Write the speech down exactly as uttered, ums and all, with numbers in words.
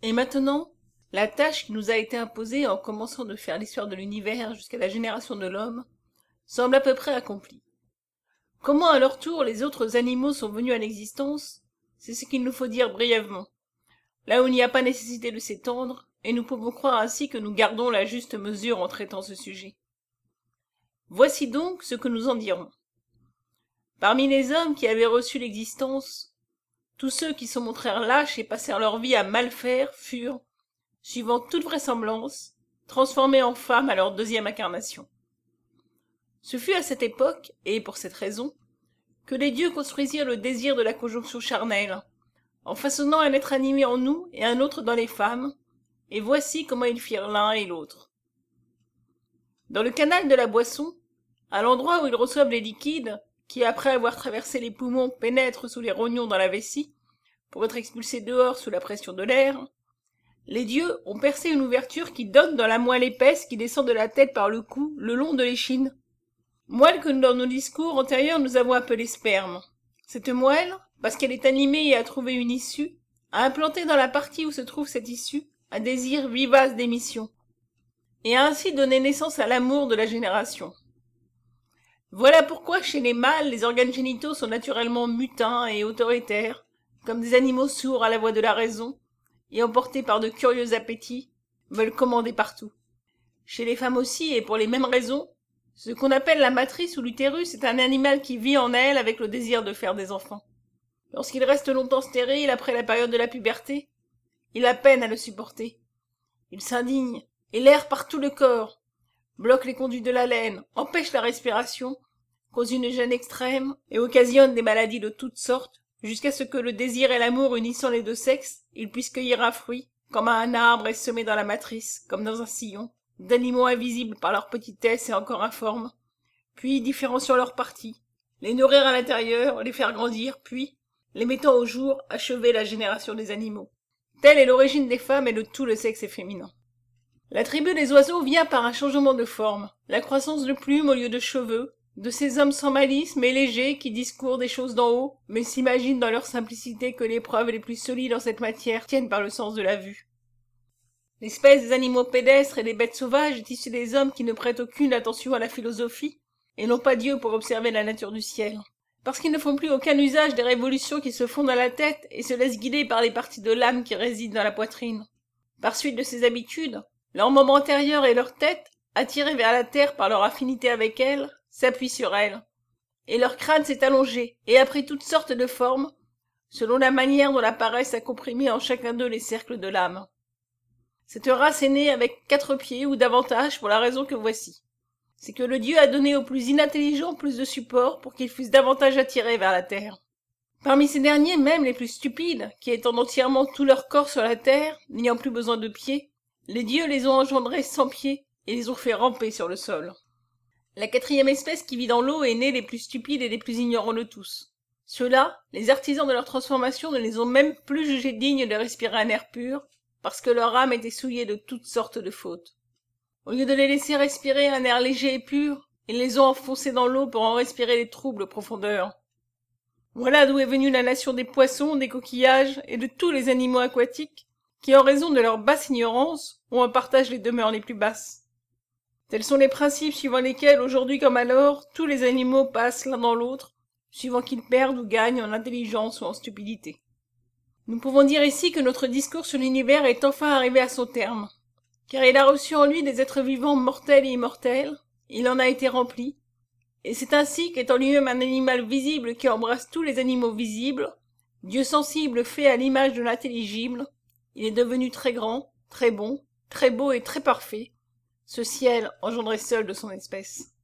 Et maintenant, la tâche qui nous a été imposée en commençant de faire l'histoire de l'univers jusqu'à la génération de l'homme semble à peu près accomplie. Comment à leur tour les autres animaux sont venus à l'existence, c'est ce qu'il nous faut dire brièvement, là où il n'y a pas nécessité de s'étendre, et nous pouvons croire ainsi que nous gardons la juste mesure en traitant ce sujet. Voici donc ce que nous en dirons. Parmi les hommes qui avaient reçu l'existence, tous ceux qui se montrèrent lâches et passèrent leur vie à mal faire furent, suivant toute vraisemblance, transformés en femmes à leur deuxième incarnation. Ce fut à cette époque, et pour cette raison, que les dieux construisirent le désir de la conjonction charnelle, en façonnant un être animé en nous et un autre dans les femmes, et voici comment ils firent l'un et l'autre. Dans le canal de la boisson, à l'endroit où ils reçoivent les liquides, qui après avoir traversé les poumons pénètrent sous les rognons dans la vessie, pour être expulsés dehors sous la pression de l'air, les dieux ont percé une ouverture qui donne dans la moelle épaisse qui descend de la tête par le cou, le long de l'échine. Moelle que dans nos discours antérieurs nous avons appelée sperme. Cette moelle, parce qu'elle est animée et a trouvé une issue, a implanté dans la partie où se trouve cette issue un désir vivace d'émission, et a ainsi donné naissance à l'amour de la génération. Voilà pourquoi chez les mâles, les organes génitaux sont naturellement mutins et autoritaires, comme des animaux sourds à la voix de la raison, et emportés par de curieux appétits, veulent commander partout. Chez les femmes aussi, et pour les mêmes raisons, ce qu'on appelle la matrice ou l'utérus est un animal qui vit en elle avec le désir de faire des enfants. Lorsqu'il reste longtemps stérile après la période de la puberté, il a peine à le supporter. Il s'indigne, et l'air par tout le corps, bloque les conduits de la laine, empêche la respiration, cause une gêne extrême et occasionne des maladies de toutes sortes, jusqu'à ce que le désir et l'amour unissant les deux sexes, ils puissent cueillir un fruit, comme un arbre est semé dans la matrice, comme dans un sillon, d'animaux invisibles par leur petitesse et encore informes, puis différenciant leurs parties, les nourrir à l'intérieur, les faire grandir, puis, les mettant au jour, achever la génération des animaux. Telle est l'origine des femmes et de tout le sexe féminin. La tribu des oiseaux vient par un changement de forme, la croissance de plumes au lieu de cheveux, de ces hommes sans malice mais légers qui discourent des choses d'en haut, mais s'imaginent dans leur simplicité que les preuves les plus solides en cette matière tiennent par le sens de la vue. L'espèce des animaux pédestres et des bêtes sauvages est issue des hommes qui ne prêtent aucune attention à la philosophie, et n'ont pas Dieu pour observer la nature du ciel. Parce qu'ils ne font plus aucun usage des révolutions qui se font dans la tête et se laissent guider par les parties de l'âme qui résident dans la poitrine. Par suite de ces habitudes, leur membre antérieur et leur tête, attirés vers la terre par leur affinité avec elle, s'appuient sur elle. Et leur crâne s'est allongé et a pris toutes sortes de formes, selon la manière dont la paresse a comprimé en chacun d'eux les cercles de l'âme. Cette race est née avec quatre pieds ou davantage pour la raison que voici. C'est que le Dieu a donné aux plus inintelligents plus de support pour qu'ils fussent davantage attirés vers la terre. Parmi ces derniers, même les plus stupides, qui étendent entièrement tout leur corps sur la terre, n'ayant plus besoin de pieds, les dieux les ont engendrés sans pieds et les ont fait ramper sur le sol. La quatrième espèce qui vit dans l'eau est née des plus stupides et des plus ignorants de tous. Ceux-là, les artisans de leur transformation ne les ont même plus jugés dignes de respirer un air pur, parce que leur âme était souillée de toutes sortes de fautes. Au lieu de les laisser respirer un air léger et pur, ils les ont enfoncés dans l'eau pour en respirer les troubles profondeurs. Voilà d'où est venue la nation des poissons, des coquillages et de tous les animaux aquatiques, qui en raison de leur basse ignorance, ont en partage les demeures les plus basses. Tels sont les principes suivant lesquels, aujourd'hui comme alors, tous les animaux passent l'un dans l'autre, suivant qu'ils perdent ou gagnent en intelligence ou en stupidité. Nous pouvons dire ici que notre discours sur l'univers est enfin arrivé à son terme, car il a reçu en lui des êtres vivants mortels et immortels, il en a été rempli, et c'est ainsi qu'étant lui-même un animal visible qui embrasse tous les animaux visibles, Dieu sensible fait à l'image de l'intelligible, il est devenu très grand, très bon, très beau et très parfait, ce ciel engendré seul de son espèce.